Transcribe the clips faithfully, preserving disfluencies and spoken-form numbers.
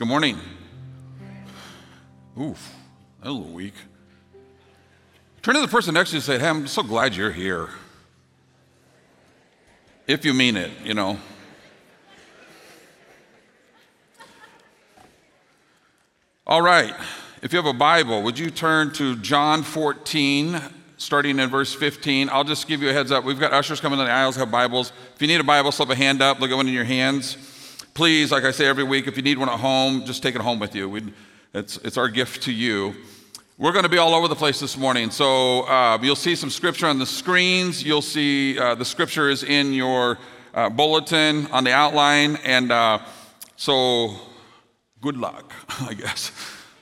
Good morning. Oof, that was a little weak. Turn to the person next to you and say, hey, I'm so glad you're here. If you mean it, you know. All right, if you have a Bible, would you turn to John fourteen, starting in verse fifteen. I'll just give you a heads up. We've got ushers coming down the aisles, have Bibles. If you need a Bible, slip a hand up, look at one in your hands. Please, like I say every week, if you need one at home, just take it home with you. We'd, it's, it's our gift to you. We're going to be all over the place this morning. So uh, you'll see some scripture on the screens. You'll see uh, the scripture is in your uh, bulletin on the outline. And uh, so good luck, I guess.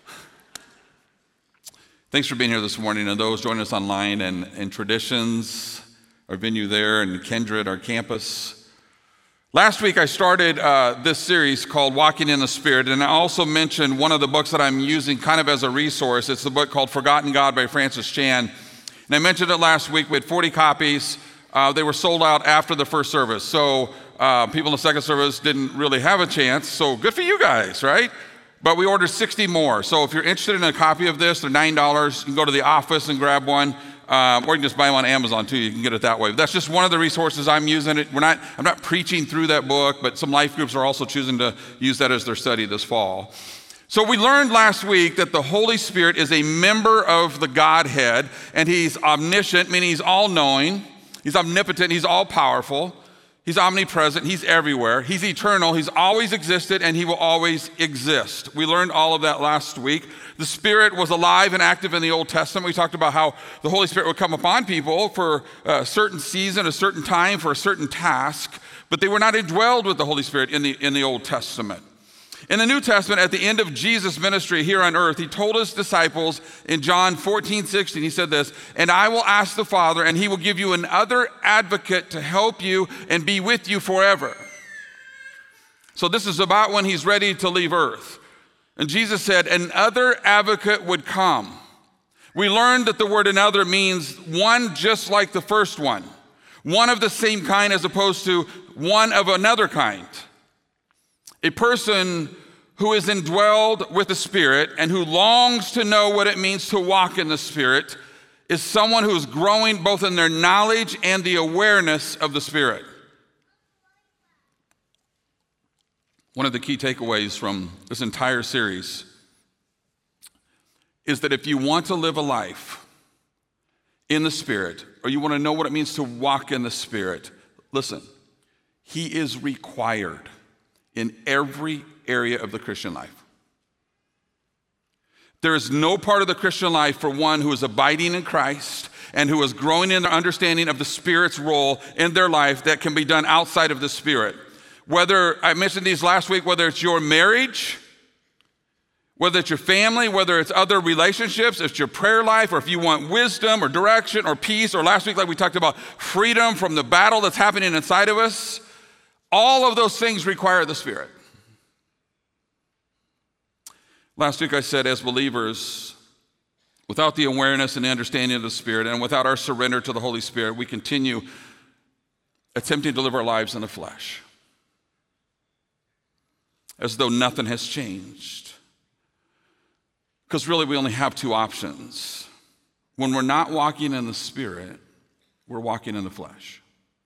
Thanks for being here this morning, and those joining us online and, and Traditions, our venue there, and Kindred, our campus. Last week I started uh, this series called Walking in the Spirit, and I also mentioned one of the books that I'm using kind of as a resource. It's the book called Forgotten God by Francis Chan. And I mentioned it last week. We had forty copies. Uh, they were sold out after the first service. So uh, people in the second service didn't really have a chance. So good for you guys, right? But we ordered sixty more. So if you're interested in a copy of this, they're nine dollars. You can go to the office and grab one. Um, or you can just buy them on Amazon too. You can get it that way. But that's just one of the resources I'm using. It. We're not, I'm not preaching through that book, but some life groups are also choosing to use that as their study this fall. So we learned last week that the Holy Spirit is a member of the Godhead, and he's omniscient, meaning he's all-knowing. He's omnipotent. He's all-powerful. He's omnipresent, he's everywhere, he's eternal, he's always existed, and he will always exist. We learned all of that last week. The Spirit was alive and active in the Old Testament. We talked about how the Holy Spirit would come upon people for a certain season, a certain time, for a certain task, but they were not indwelled with the Holy Spirit in the, in the Old Testament. In the New Testament, at the end of Jesus' ministry here on earth, he told his disciples in John fourteen, sixteen, he said this, "And I will ask the Father, and he will give you another advocate to help you and be with you forever." So this is about when he's ready to leave earth. And Jesus said, another advocate would come. We learned that the word another means one just like the first one, one of the same kind as opposed to one of another kind. A person who is indwelled with the Spirit and who longs to know what it means to walk in the Spirit is someone who is growing both in their knowledge and the awareness of the Spirit. One of the key takeaways from this entire series is that if you want to live a life in the Spirit, or you want to know what it means to walk in the Spirit, listen, he is required in every area of the Christian life. There is no part of the Christian life for one who is abiding in Christ and who is growing in their understanding of the Spirit's role in their life that can be done outside of the Spirit. Whether, I mentioned these last week, whether it's your marriage, whether it's your family, whether it's other relationships, if it's your prayer life, or if you want wisdom or direction or peace, or last week like we talked about freedom from the battle that's happening inside of us, all of those things require the Spirit. Last week I said, as believers, without the awareness and the understanding of the Spirit and without our surrender to the Holy Spirit, we continue attempting to live our lives in the flesh, as though nothing has changed. Because really we only have two options. When we're not walking in the Spirit, we're walking in the flesh.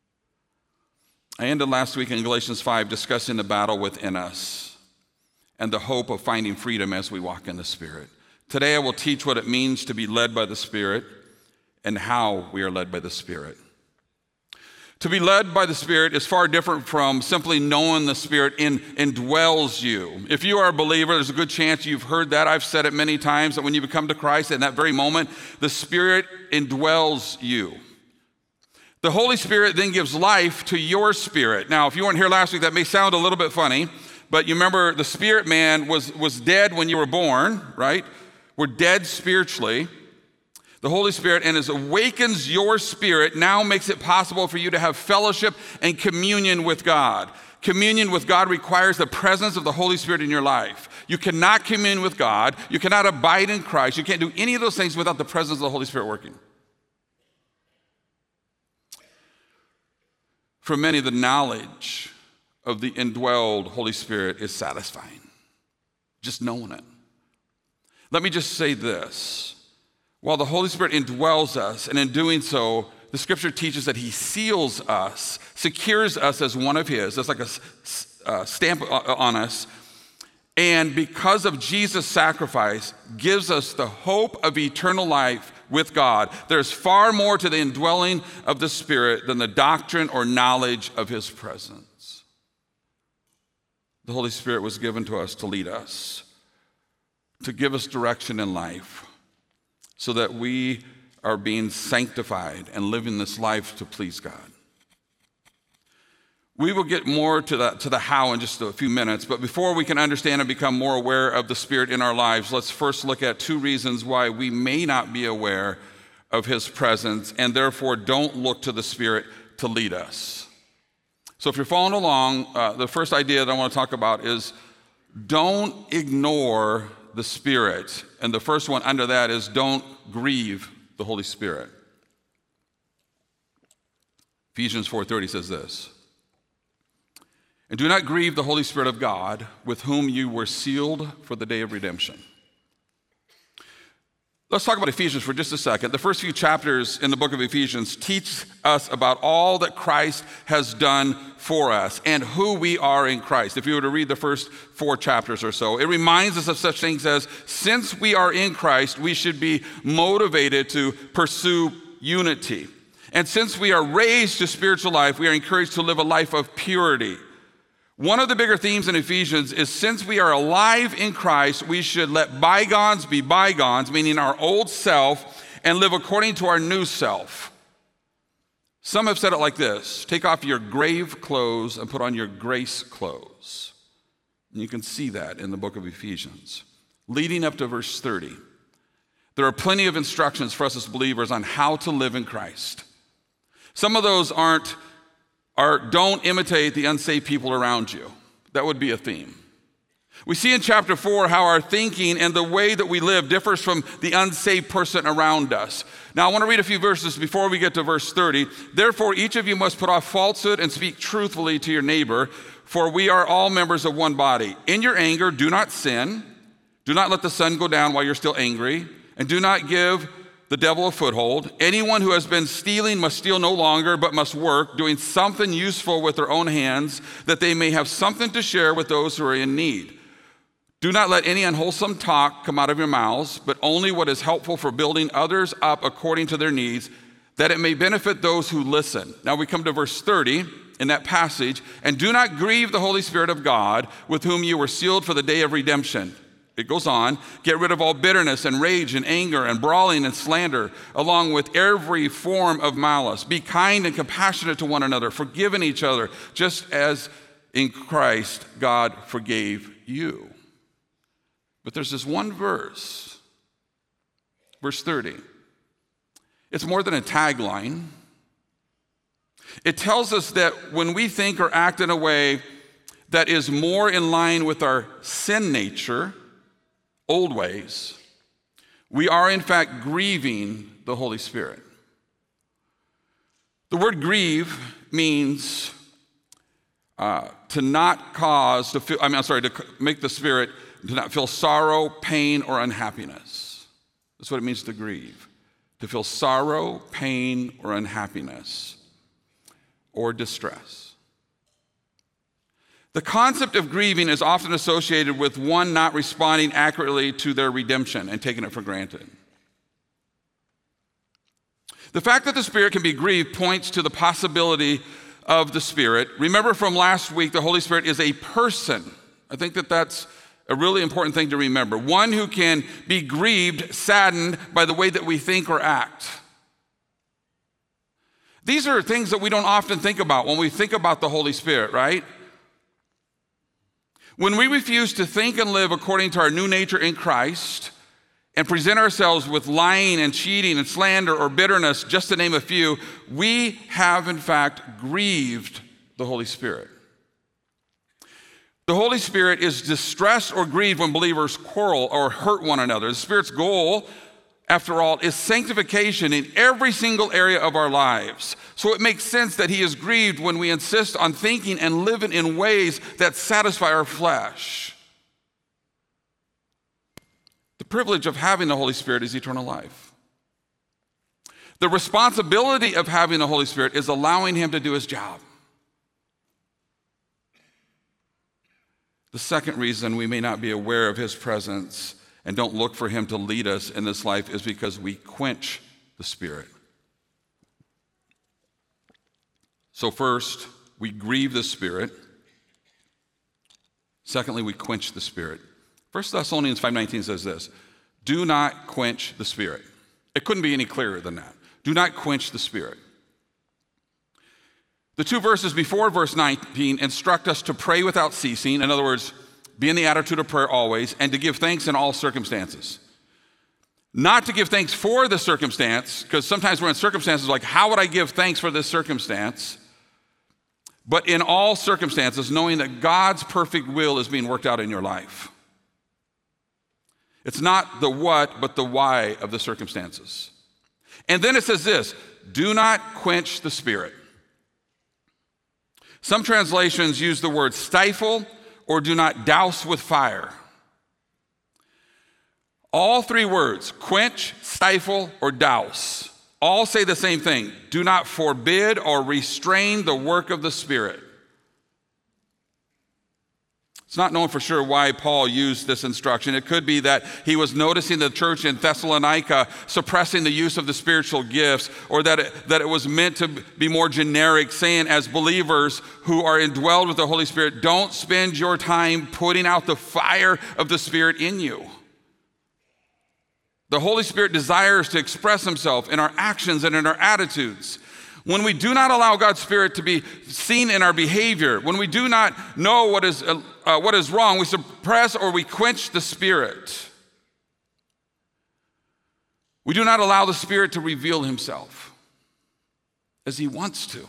I ended last week in Galatians five discussing the battle within us and the hope of finding freedom as we walk in the Spirit. Today I will teach what it means to be led by the Spirit and how we are led by the Spirit. To be led by the Spirit is far different from simply knowing the Spirit in, indwells you. If you are a believer, there's a good chance you've heard that. I've said it many times that when you become to Christ, in that very moment, the Spirit indwells you. The Holy Spirit then gives life to your spirit. Now, if you weren't here last week, that may sound a little bit funny, but you remember the spirit man was, was dead when you were born, right? We're dead spiritually. The Holy Spirit, and as awakens your spirit, now makes it possible for you to have fellowship and communion with God. Communion with God requires the presence of the Holy Spirit in your life. You cannot commune with God. You cannot abide in Christ. You can't do any of those things without the presence of the Holy Spirit working. For many, the knowledge of the indwelled Holy Spirit is satisfying. just knowing it. Let me just say this. While the Holy Spirit indwells us, and in doing so, the scripture teaches that he seals us, secures us as one of his. That's like a uh, stamp on us. And because of Jesus' sacrifice, gives us the hope of eternal life with God. There's far more to the indwelling of the Spirit than the doctrine or knowledge of his presence. The Holy Spirit was given to us to lead us, to give us direction in life, so that we are being sanctified and living this life to please God. We will get more to the, to the how in just a few minutes, but before we can understand and become more aware of the Spirit in our lives, let's first look at two reasons why we may not be aware of his presence and therefore don't look to the Spirit to lead us. So if you're following along, uh, the first idea that I want to talk about is don't ignore the Spirit. And the first one under that is don't grieve the Holy Spirit. Ephesians four thirty says this, "And do not grieve the Holy Spirit of God, with whom you were sealed for the day of redemption." Let's talk about Ephesians for just a second. The first few chapters in the book of Ephesians teach us about all that Christ has done for us and who we are in Christ. If you were to read the first four chapters or so, it reminds us of such things as, since we are in Christ, we should be motivated to pursue unity. And since we are raised to spiritual life, we are encouraged to live a life of purity. One of the bigger themes in Ephesians is, since we are alive in Christ, we should let bygones be bygones, meaning our old self, and live according to our new self. Some have said it like this: take off your grave clothes and put on your grace clothes. And you can see that in the book of Ephesians. Leading up to verse thirty, there are plenty of instructions for us as believers on how to live in Christ. Some of those aren't Or don't imitate the unsaved people around you. That would be a theme. We see in chapter four how our thinking and the way that we live differs from the unsaved person around us. Now, I want to read a few verses before we get to verse thirty. "Therefore, each of you must put off falsehood and speak truthfully to your neighbor, for we are all members of one body. In your anger, do not sin. Do not let the sun go down while you're still angry, and do not give the devil a foothold. Anyone who has been stealing must steal no longer, but must work, doing something useful with their own hands, that they may have something to share with those who are in need. Do not let any unwholesome talk come out of your mouths, but only what is helpful for building others up according to their needs, that it may benefit those who listen." Now we come to verse thirty in that passage. "And do not grieve the Holy Spirit of God, with whom you were sealed for the day of redemption." It goes on, "Get rid of all bitterness and rage and anger and brawling and slander, along with every form of malice. Be kind and compassionate to one another, forgiving each other, just as in Christ God forgave you." But there's this one verse, verse thirty. It's more than a tagline. It tells us that when we think or act in a way that is more in line with our sin nature, old ways, we are in fact grieving the Holy Spirit. The word grieve means uh, to not cause, to feel, I mean, I'm sorry, to make the Spirit to not feel sorrow, pain, or unhappiness. That's what it means to grieve. To feel sorrow, pain, or unhappiness, or distress. The concept of grieving is often associated with one not responding accurately to their redemption and taking it for granted. The fact that the Spirit can be grieved points to the possibility of the Spirit. Remember from last week, the Holy Spirit is a person. I think that that's a really important thing to remember. One who can be grieved, saddened by the way that we think or act. These are things that we don't often think about when we think about the Holy Spirit, right? When we refuse to think and live according to our new nature in Christ and present ourselves with lying and cheating and slander or bitterness, just to name a few, we have in fact grieved the Holy Spirit. The Holy Spirit is distressed or grieved when believers quarrel or hurt one another. The Spirit's goal, after all, is sanctification in every single area of our lives. So it makes sense that he is grieved when we insist on thinking and living in ways that satisfy our flesh. privilege of having the Holy Spirit is eternal life. The responsibility of having the Holy Spirit is allowing him to do his job. The second reason we may not be aware of his presence and don't look for him to lead us in this life is because we quench the Spirit. So first, we grieve the Spirit. Secondly, we quench the Spirit. First Thessalonians five nineteen says this, do not quench the Spirit. It couldn't be any clearer than that. Do not quench the Spirit. The two verses before verse nineteen instruct us to pray without ceasing. In other words, be in the attitude of prayer always, and to give thanks in all circumstances. Not to give thanks for the circumstance, because sometimes we're in circumstances like, how would I give thanks for this circumstance? But in all circumstances, knowing that God's perfect will is being worked out in your life. It's not the what, but the why of the circumstances. And then it says this, do not quench the Spirit. Some translations use the word stifle or do not douse with fire. All three words, quench, stifle, or douse, all say the same thing. Do not forbid or restrain the work of the Spirit. It's not known for sure why Paul used this instruction. It could be that he was noticing the church in Thessalonica suppressing the use of the spiritual gifts, or that it, that it was meant to be more generic, saying as believers who are indwelled with the Holy Spirit, don't spend your time putting out the fire of the Spirit in you. The Holy Spirit desires to express himself in our actions and in our attitudes. When we do not allow God's Spirit to be seen in our behavior, when we do not know what is, uh, uh, what is wrong, we suppress or we quench the Spirit. We do not allow the Spirit to reveal himself as he wants to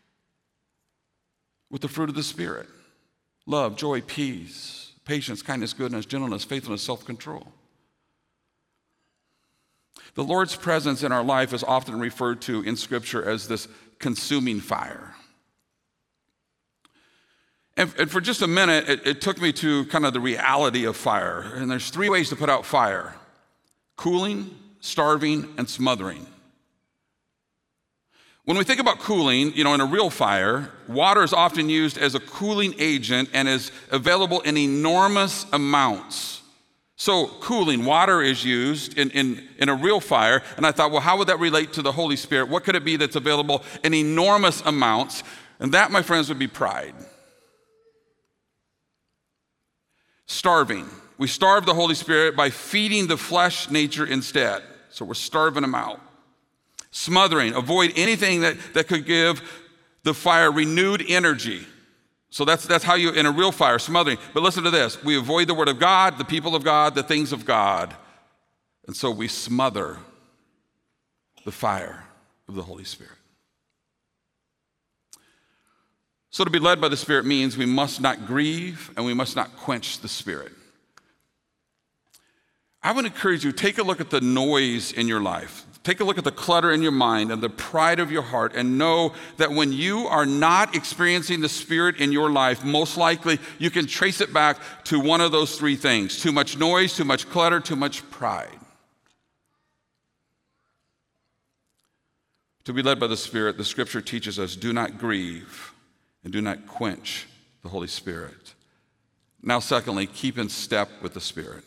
with the fruit of the Spirit. Love, joy, peace, patience, kindness, goodness, gentleness, faithfulness, self-control. The Lord's presence in our life is often referred to in Scripture as this consuming fire. And, and for just a minute, it, it took me to kind of the reality of fire. And there's three ways to put out fire: cooling, starving, and smothering. When we think about cooling, you know, in a real fire, water is often used as a cooling agent and is available in enormous amounts. So cooling, water is used in, in, in a real fire. And I thought, well, how would that relate to the Holy Spirit? What could it be that's available in enormous amounts? And that, my friends, would be pride. Starving. We starve the Holy Spirit by feeding the flesh nature instead. So we're starving him out. Smothering. Avoid anything that, that could give the fire renewed energy. So that's, that's how you, in a real fire, smothering. But listen to this. We avoid the word of God, the people of God, the things of God. And so we smother the fire of the Holy Spirit. So to be led by the Spirit means we must not grieve and we must not quench the Spirit. I would encourage you, take a look at the noise in your life. Take a look at the clutter in your mind and the pride of your heart, and know that when you are not experiencing the Spirit in your life, most likely you can trace it back to one of those three things: too much noise, too much clutter, too much pride. To be led by the Spirit, the Scripture teaches us, do not grieve and do not quench the Holy Spirit. Now, secondly, keep in step with the Spirit.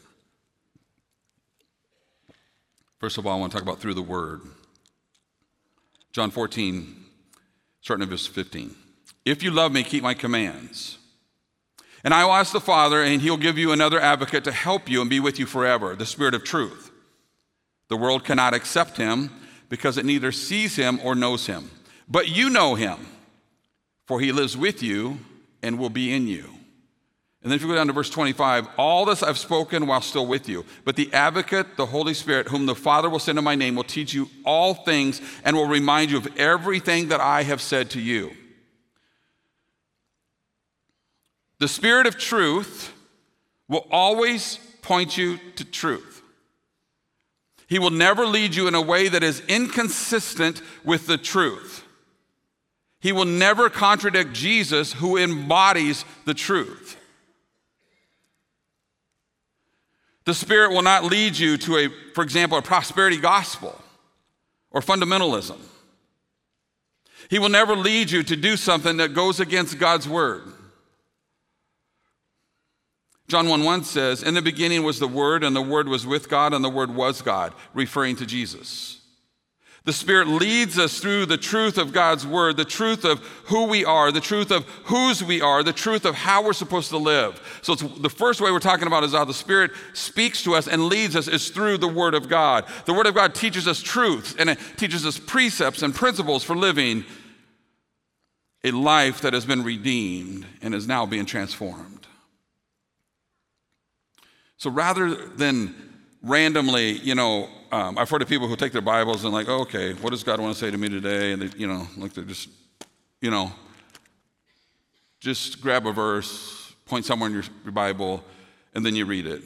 First of all, I want to talk about through the Word. John fourteen, starting at verse fifteen. If you love me, keep my commands. And I will ask the Father, and he'll give you another advocate to help you and be with you forever, the Spirit of truth. The world cannot accept him because it neither sees him or knows him. But you know him, for he lives with you and will be in you. And then if you go down to verse twenty-five, all this I've spoken while still with you. But the advocate, the Holy Spirit, whom the Father will send in my name, will teach you all things and will remind you of everything that I have said to you. The Spirit of truth will always point you to truth. He will never lead you in a way that is inconsistent with the truth. He will never contradict Jesus, who embodies the truth. The Spirit will not lead you to a, for example, a prosperity gospel or fundamentalism. He will never lead you to do something that goes against God's word. John one one says, in the beginning was the Word, and the Word was with God, and the Word was God, referring to Jesus. The Spirit leads us through the truth of God's word, the truth of who we are, the truth of whose we are, the truth of how we're supposed to live. So it's, the first way we're talking about is how the Spirit speaks to us and leads us is through the Word of God. The Word of God teaches us truths, and it teaches us precepts and principles for living a life that has been redeemed and is now being transformed. So rather than randomly, you know, um, I've heard of people who take their Bibles and like, oh, okay, what does God want to say to me today? And they, you know, like they're just, you know, just grab a verse, point somewhere in your, your Bible, and then you read it.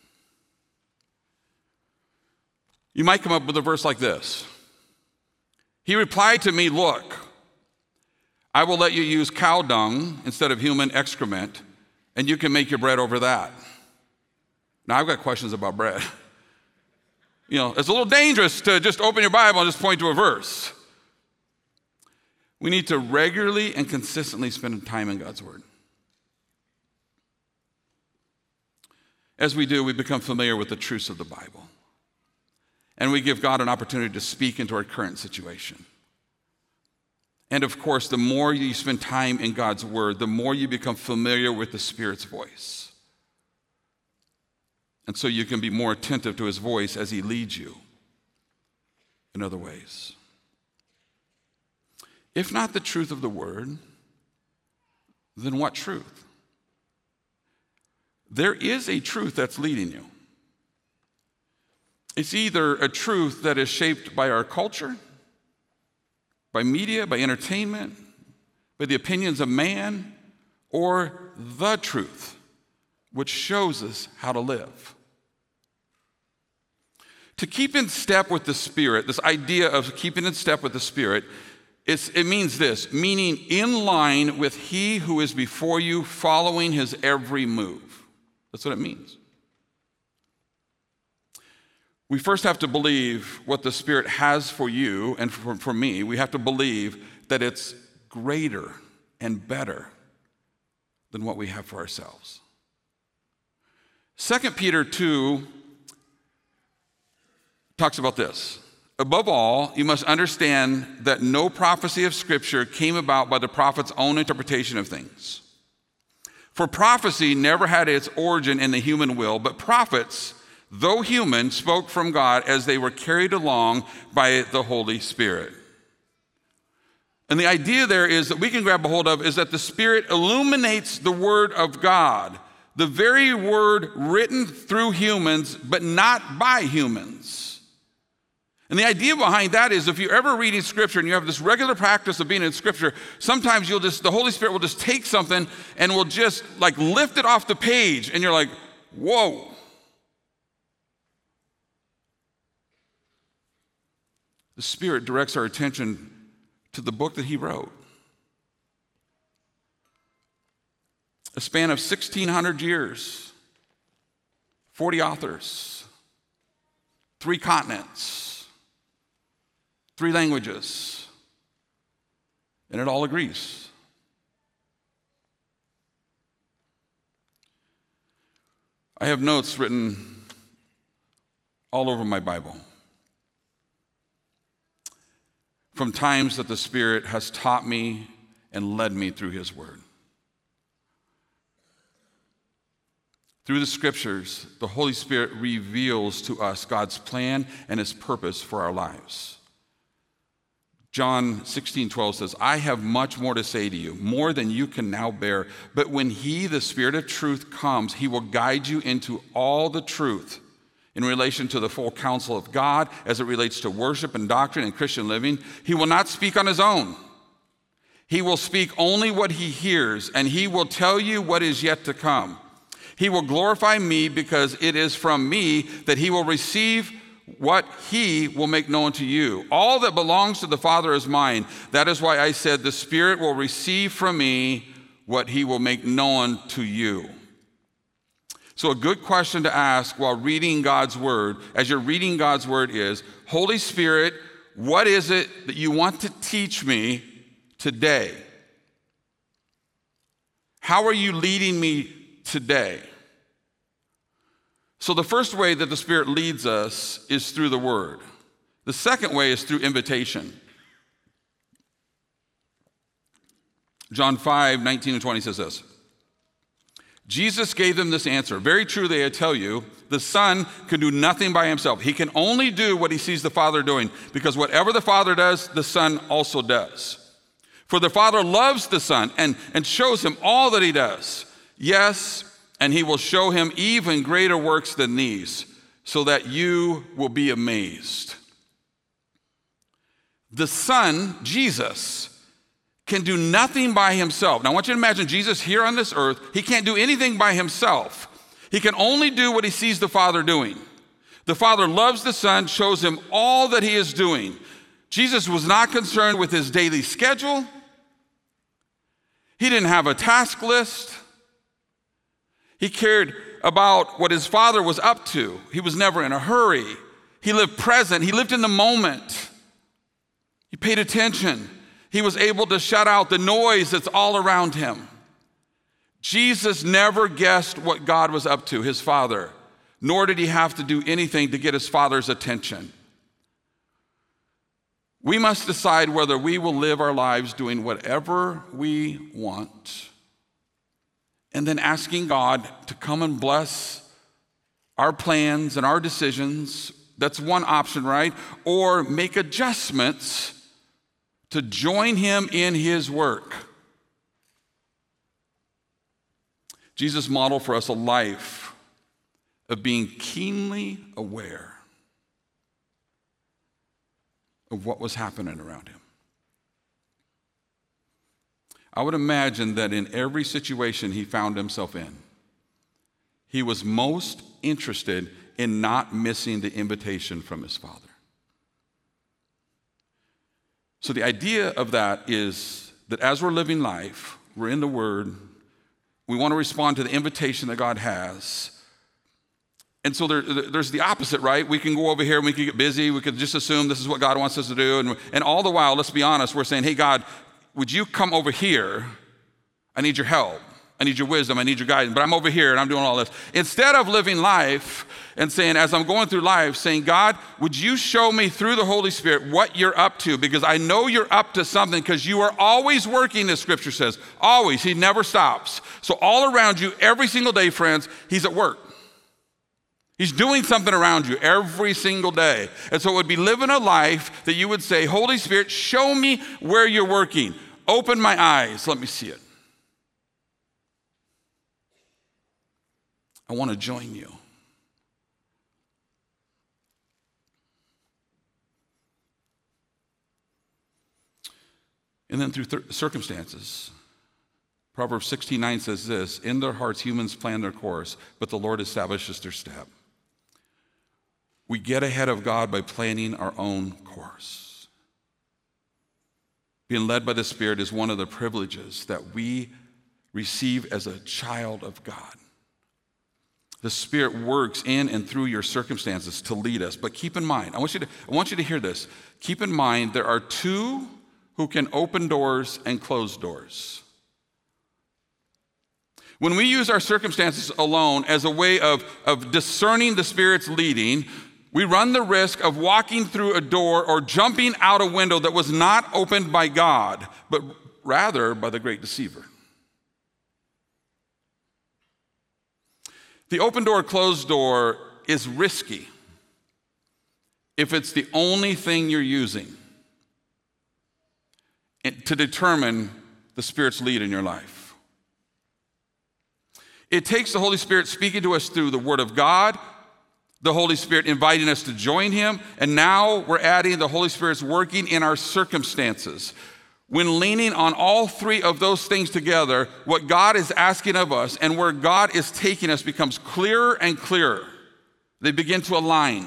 You might come up with a verse like this. He replied to me, look, I will let you use cow dung instead of human excrement, and you can make your bread over that. Now, I've got questions about bread. You know, it's a little dangerous to just open your Bible and just point to a verse. We need to regularly and consistently spend time in God's Word. As we do, we become familiar with the truths of the Bible. And we give God an opportunity to speak into our current situation. And of course, the more you spend time in God's Word, the more you become familiar with the Spirit's voice. And so you can be more attentive to his voice as he leads you in other ways. If not the truth of the word, then what truth? There is a truth that's leading you. It's either a truth that is shaped by our culture, by media, by entertainment, by the opinions of man, or the truth, which shows us how to live. To keep in step with the Spirit, this idea of keeping in step with the Spirit, it's, it means this, meaning in line with he who is before you, following his every move. That's what it means. We first have to believe what the Spirit has for you and for, for me. We have to believe that it's greater and better than what we have for ourselves. Second Peter two talks about this. Above all, you must understand that no prophecy of Scripture came about by the prophet's own interpretation of things. For prophecy never had its origin in the human will, but prophets, though human, spoke from God as they were carried along by the Holy Spirit. And the idea there is that we can grab a hold of is that the Spirit illuminates the Word of God, the very word written through humans, but not by humans. And the idea behind that is if you're ever reading Scripture and you have this regular practice of being in Scripture, sometimes you'll just, the Holy Spirit will just take something and will just like lift it off the page and you're like, whoa. The Spirit directs our attention to the book that he wrote. A span of sixteen hundred years, forty authors, three continents, three languages, and it all agrees. I have notes written all over my Bible from times that the Spirit has taught me and led me through his word. Through the Scriptures, the Holy Spirit reveals to us God's plan and his purpose for our lives. John sixteen twelve says, I have much more to say to you, more than you can now bear. But when he, the Spirit of truth, comes, he will guide you into all the truth in relation to the full counsel of God as it relates to worship and doctrine and Christian living. He will not speak on his own. He will speak only what he hears, and he will tell you what is yet to come. He will glorify me because it is from me that he will receive what he will make known to you. All that belongs to the Father is mine. That is why I said the Spirit will receive from me what he will make known to you. So a good question to ask while reading God's word, as you're reading God's word, is, Holy Spirit, what is it that you want to teach me today? How are you leading me today? So the first way that the Spirit leads us is through the word. The second way is through invitation. John five, nineteen and twenty says this. Jesus gave them this answer. Very truly, I tell you, the Son can do nothing by himself. He can only do what he sees the Father doing, because whatever the Father does, the Son also does. For the Father loves the Son and, and shows him all that he does. Yes, and he will show him even greater works than these, so that you will be amazed. The Son, Jesus, can do nothing by himself. Now I want you to imagine Jesus here on this earth. He can't do anything by himself. He can only do what he sees the Father doing. The Father loves the Son, shows him all that he is doing. Jesus was not concerned with his daily schedule. He didn't have a task list. He cared about what his Father was up to. He was never in a hurry. He lived present. He lived in the moment. He paid attention. He was able to shut out the noise that's all around him. Jesus never guessed what God was up to, his Father, nor did he have to do anything to get his Father's attention. We must decide whether we will live our lives doing whatever we want, and then asking God to come and bless our plans and our decisions. That's one option, right? Or make adjustments to join him in his work. Jesus modeled for us a life of being keenly aware of what was happening around him. I would imagine that in every situation he found himself in, he was most interested in not missing the invitation from his Father. So the idea of that is that as we're living life, we're in the Word, we want to respond to the invitation that God has. And so there, there's the opposite, right? We can go over here and we can get busy. We could just assume this is what God wants us to do. And, and all the while, let's be honest, we're saying, hey, God, would you come over here? I need your help. I need your wisdom. I need your guidance. But I'm over here and I'm doing all this. Instead of living life and saying, as I'm going through life, saying, God, would you show me through the Holy Spirit what you're up to? Because I know you're up to something, because you are always working, as Scripture says. Always. He never stops. So all around you, every single day, friends, he's at work. He's doing something around you every single day. And so it would be living a life that you would say, Holy Spirit, show me where you're working. Open my eyes. Let me see it. I want to join you. And then through th- circumstances, Proverbs sixteen nine says this, in their hearts humans plan their course, but the Lord establishes their step. We get ahead of God by planning our own course. Being led by the Spirit is one of the privileges that we receive as a child of God. The Spirit works in and through your circumstances to lead us. But keep in mind, I want you to, I want you to hear this. Keep in mind, there are two who can open doors and close doors. When we use our circumstances alone as a way of, of discerning the Spirit's leading, we run the risk of walking through a door or jumping out a window that was not opened by God, but rather by the great deceiver. The open door, closed door is risky if it's the only thing you're using to determine the Spirit's lead in your life. It takes the Holy Spirit speaking to us through the Word of God, the Holy Spirit inviting us to join him, and now we're adding the Holy Spirit's working in our circumstances. When leaning on all three of those things together, what God is asking of us and where God is taking us becomes clearer and clearer. They begin to align.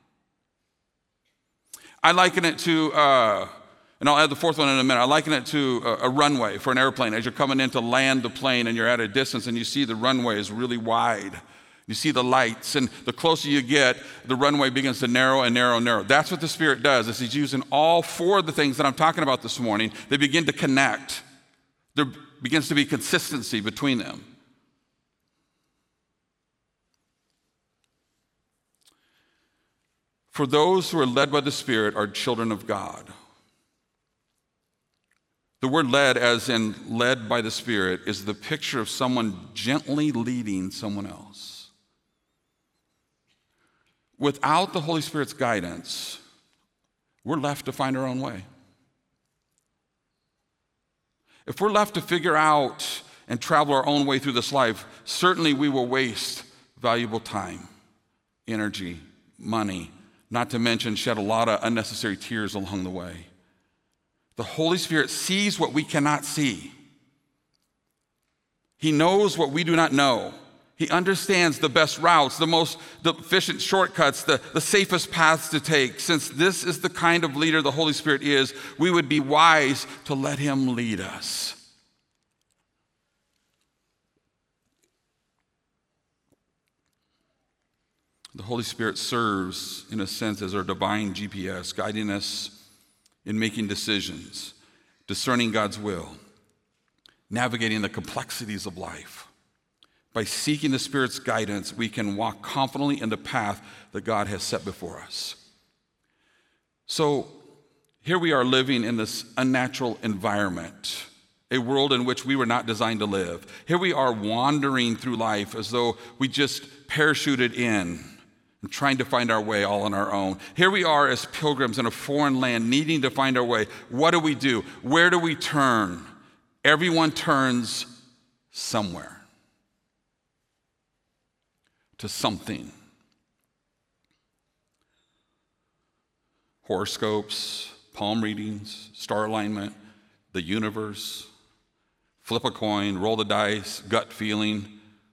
I liken it to, uh, and I'll add the fourth one in a minute, I liken it to a, a runway for an airplane. As you're coming in to land the plane and you're at a distance and you see the runway is really wide. You see the lights, and the closer you get, the runway begins to narrow and narrow and narrow. That's what the Spirit does, is he's using all four of the things that I'm talking about this morning. They begin to connect. There begins to be consistency between them. For those who are led by the Spirit are children of God. The word led, as in led by the Spirit, is the picture of someone gently leading someone else. Without the Holy Spirit's guidance, we're left to find our own way. If we're left to figure out and travel our own way through this life, certainly we will waste valuable time, energy, money, not to mention shed a lot of unnecessary tears along the way. The Holy Spirit sees what we cannot see. He knows what we do not know. He understands the best routes, the most the efficient shortcuts, the, the safest paths to take. Since this is the kind of leader the Holy Spirit is, we would be wise to let him lead us. The Holy Spirit serves, in a sense, as our divine G P S, guiding us in making decisions, discerning God's will, navigating the complexities of life. By seeking the Spirit's guidance, we can walk confidently in the path that God has set before us. So here we are living in this unnatural environment, a world in which we were not designed to live. Here we are wandering through life as though we just parachuted in and trying to find our way all on our own. Here we are as pilgrims in a foreign land needing to find our way. What do we do? Where do we turn? Everyone turns somewhere. To something. Horoscopes, palm readings, star alignment, the universe, flip a coin, roll the dice, gut feeling.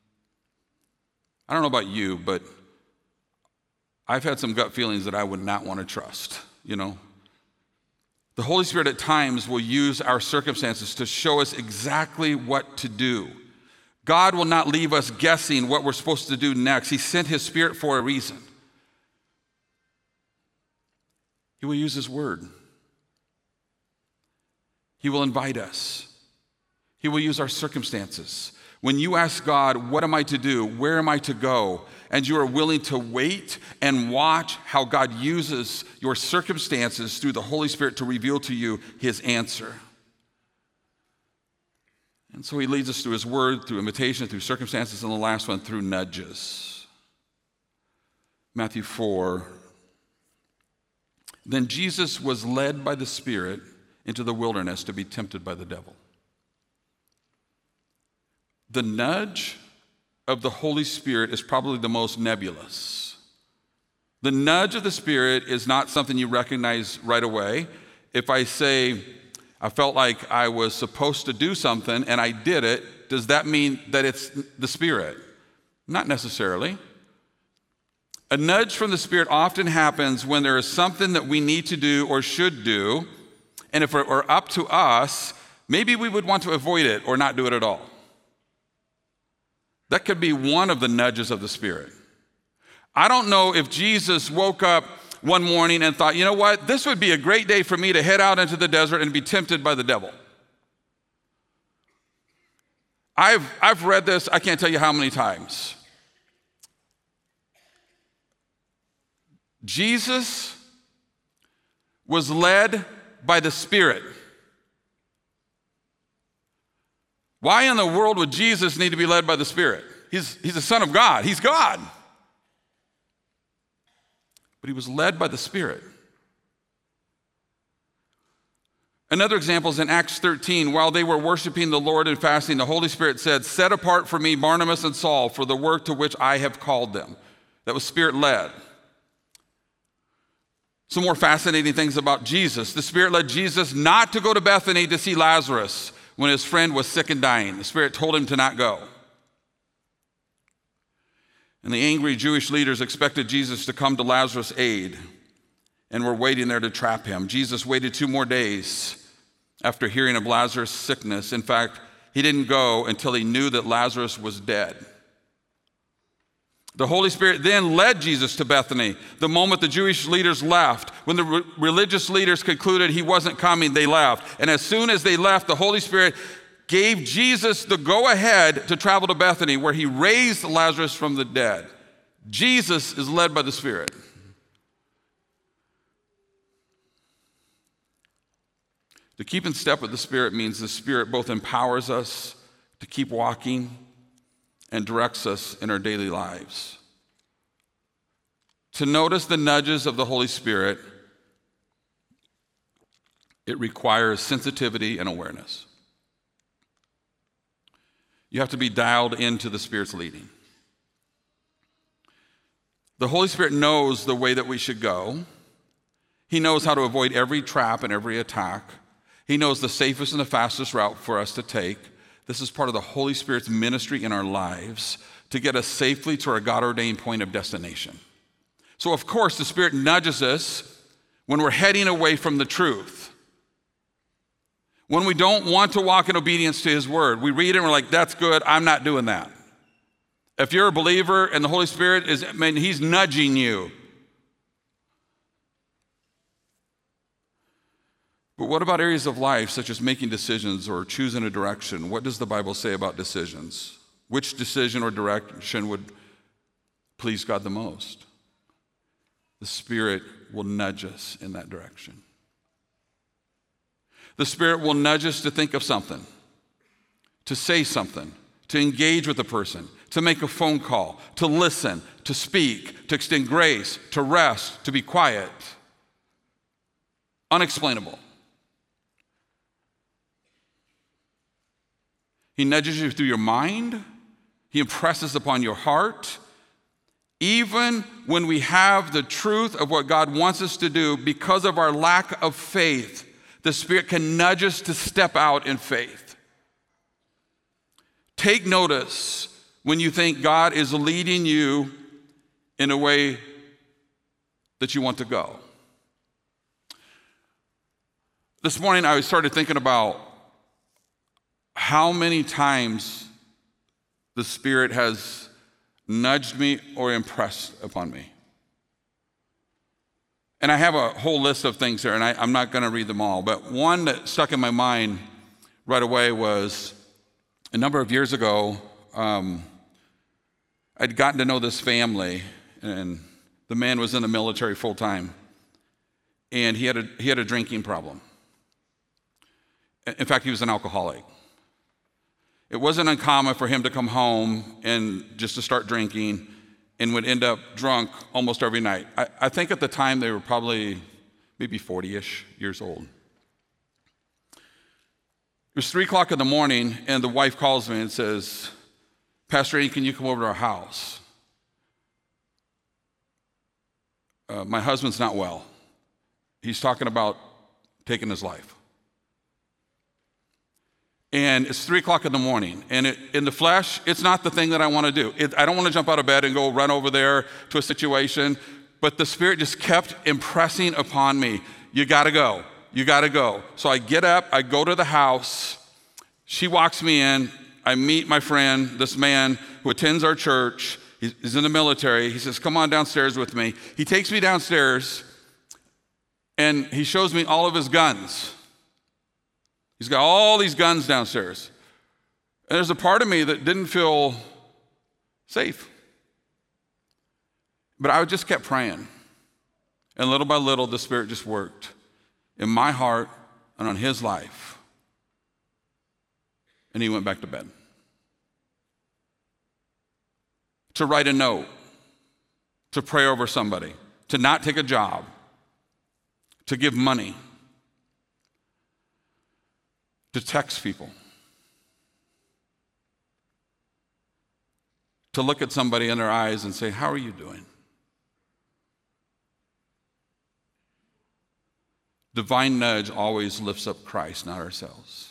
I don't know about you, but I've had some gut feelings that I would not want to trust, you know. The Holy Spirit at times will use our circumstances to show us exactly what to do. God will not leave us guessing what we're supposed to do next. He sent his Spirit for a reason. He will use his word. He will invite us. He will use our circumstances. When you ask God, what am I to do? Where am I to go? And you are willing to wait and watch how God uses your circumstances through the Holy Spirit to reveal to you his answer. And so he leads us through his word, through invitation, through circumstances, and the last one, through nudges. Matthew four. Then Jesus was led by the Spirit into the wilderness to be tempted by the devil. The nudge of the Holy Spirit is probably the most nebulous. The nudge of the Spirit is not something you recognize right away. If I say, I felt like I was supposed to do something and I did it, does that mean that it's the Spirit? Not necessarily. A nudge from the Spirit often happens when there is something that we need to do or should do, and if it were up to us, maybe we would want to avoid it or not do it at all. That could be one of the nudges of the Spirit. I don't know if Jesus woke up one morning and thought, you know what, this would be a great day for me to head out into the desert and be tempted by the devil. I've, I've read this, I can't tell you how many times. Jesus was led by the Spirit. Why in the world would Jesus need to be led by the Spirit? He's, he's the Son of God. He's God. But he was led by the Spirit. Another example is in Acts thirteen. While they were worshiping the Lord and fasting, the Holy Spirit said, "Set apart for me Barnabas and Saul for the work to which I have called them." That was Spirit-led. Some more fascinating things about Jesus. The Spirit led Jesus not to go to Bethany to see Lazarus when his friend was sick and dying. The Spirit told him to not go. And the angry Jewish leaders expected Jesus to come to Lazarus' aid and were waiting there to trap him. Jesus waited two more days after hearing of Lazarus' sickness. In fact, he didn't go until he knew that Lazarus was dead. The Holy Spirit then led Jesus to Bethany. The moment the Jewish leaders left, when the re- religious leaders concluded he wasn't coming, they left. And as soon as they left, the Holy Spirit gave Jesus the go-ahead to travel to Bethany, where he raised Lazarus from the dead. Jesus is led by the Spirit. To keep in step with the Spirit means the Spirit both empowers us to keep walking and directs us in our daily lives. To notice the nudges of the Holy Spirit, it requires sensitivity and awareness. You have to be dialed into the Spirit's leading. The Holy Spirit knows the way that we should go. He knows how to avoid every trap and every attack. He knows the safest and the fastest route for us to take. This is part of the Holy Spirit's ministry in our lives to get us safely to our God-ordained point of destination. So, of course, the Spirit nudges us when we're heading away from the truth. When we don't want to walk in obedience to His word. We read it and we're like, that's good, I'm not doing that. If you're a believer and the Holy Spirit is, I mean, He's nudging you. But what about areas of life such as making decisions or choosing a direction? What does the Bible say about decisions? Which decision or direction would please God the most? The Spirit will nudge us in that direction. The Spirit will nudge us to think of something, to say something, to engage with a person, to make a phone call, to listen, to speak, to extend grace, to rest, to be quiet. Unexplainable. He nudges you through your mind. He impresses upon your heart. Even when we have the truth of what God wants us to do, because of our lack of faith, the Spirit can nudge us to step out in faith. Take notice when you think God is leading you in a way that you want to go. This morning I started thinking about how many times the Spirit has nudged me or impressed upon me. And I have a whole list of things here, and I, I'm not going to read them all, but one that stuck in my mind right away was a number of years ago, um, I'd gotten to know this family, and the man was in the military full time, and he had a, he had a drinking problem. In fact, he was an alcoholic. It wasn't uncommon for him to come home and just to start drinking and would end up drunk almost every night. I, I think at the time they were probably maybe forty-ish years old. It was three o'clock in the morning and the wife calls me and says, Pastor Eddie, can you come over to our house? Uh, my husband's not well. He's talking about taking his life. And it's three o'clock in the morning, and it, in the flesh, it's not the thing that I want to do. It, I don't want to jump out of bed and go run over there to a situation, but the Spirit just kept impressing upon me, you got to go, you got to go. So I get up, I go to the house, she walks me in, I meet my friend, this man who attends our church, he's in the military, he says, come on downstairs with me. He takes me downstairs, and he shows me all of his guns. He's got all these guns downstairs. And there's a part of me that didn't feel safe. But I just kept praying. And little by little, the Spirit just worked in my heart and on his life. And he went back to bed. To write a note, to pray over somebody, to not take a job, to give money, to text people, to look at somebody in their eyes and say, how are you doing? Divine nudge always lifts up Christ, not ourselves.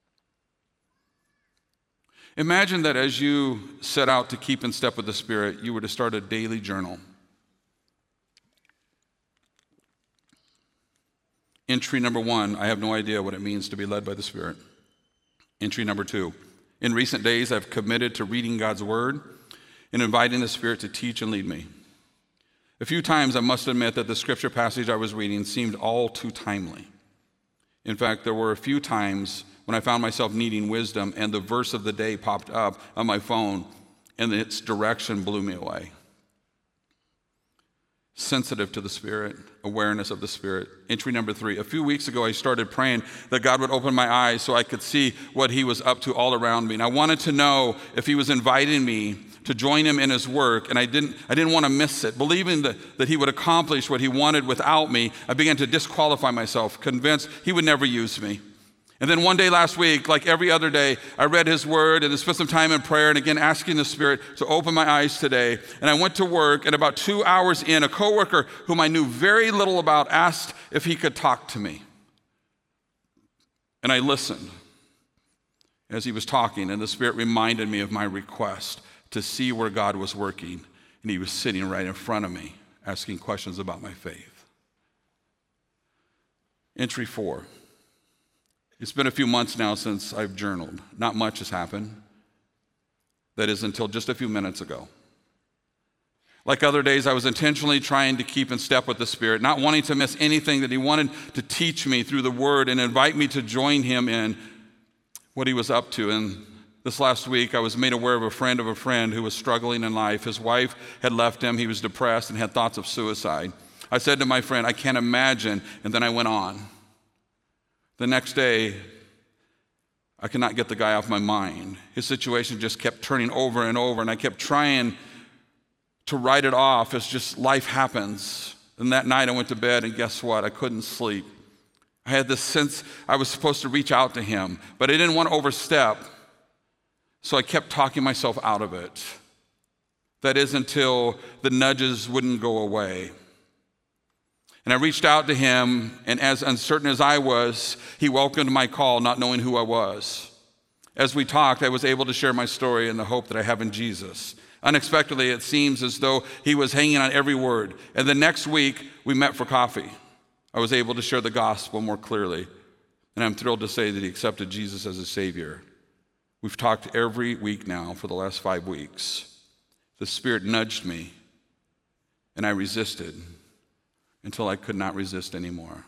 Imagine that as you set out to keep in step with the Spirit, you were to start a daily journal. Entry number one, I have no idea what it means to be led by the Spirit. Entry number two, in recent days, I've committed to reading God's Word in inviting the Spirit to teach and lead me. A few times I must admit that the scripture passage I was reading seemed all too timely. In fact, there were a few times when I found myself needing wisdom and the verse of the day popped up on my phone and its direction blew me away. Sensitive to the Spirit, awareness of the Spirit. Entry number three. A few weeks ago, I started praying that God would open my eyes so I could see what he was up to all around me. And I wanted to know if he was inviting me to join him in his work, and I didn't, I didn't want to miss it. Believing that, that he would accomplish what he wanted without me, I began to disqualify myself, convinced he would never use me. And then one day last week, like every other day, I read his word and spent some time in prayer and again asking the Spirit to open my eyes today. And I went to work, and about two hours in, a coworker whom I knew very little about asked if he could talk to me. And I listened as he was talking, and the Spirit reminded me of my request to see where God was working. And he was sitting right in front of me, asking questions about my faith. Entry four. It's been a few months now since I've journaled. Not much has happened. That is until just a few minutes ago. Like other days, I was intentionally trying to keep in step with the Spirit, not wanting to miss anything that he wanted to teach me through the Word and invite me to join him in what he was up to. And this last week, I was made aware of a friend of a friend who was struggling in life. His wife had left him. He was depressed and had thoughts of suicide. I said to my friend, "I can't imagine," and then I went on. The next day, I could not get the guy off my mind. His situation just kept turning over and over, and I kept trying to write it off as just life happens. And that night I went to bed, and guess what? I couldn't sleep. I had this sense I was supposed to reach out to him, but I didn't want to overstep, so I kept talking myself out of it. That is, until the nudges wouldn't go away. And I reached out to him, and as uncertain as I was, he welcomed my call, not knowing who I was. As we talked, I was able to share my story and the hope that I have in Jesus. Unexpectedly, it seems as though he was hanging on every word. And the next week, we met for coffee. I was able to share the gospel more clearly, and I'm thrilled to say that he accepted Jesus as his Savior. We've talked every week now for the last five weeks. The Spirit nudged me, and I resisted until I could not resist anymore.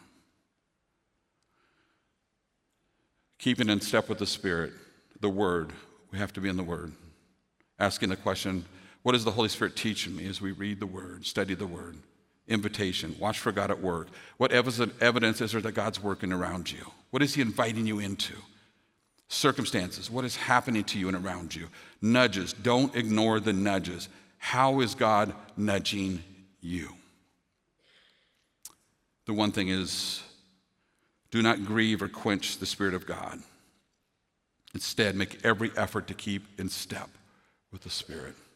Keeping in step with the Spirit, the Word, we have to be in the Word. Asking the question, what is the Holy Spirit teaching me as we read the Word, study the Word? Invitation, watch for God at work. What evidence is there that God's working around you? What is he inviting you into? Circumstances, what is happening to you and around you? Nudges, don't ignore the nudges. How is God nudging you? The one thing is, do not grieve or quench the Spirit of God. Instead, make every effort to keep in step with the Spirit.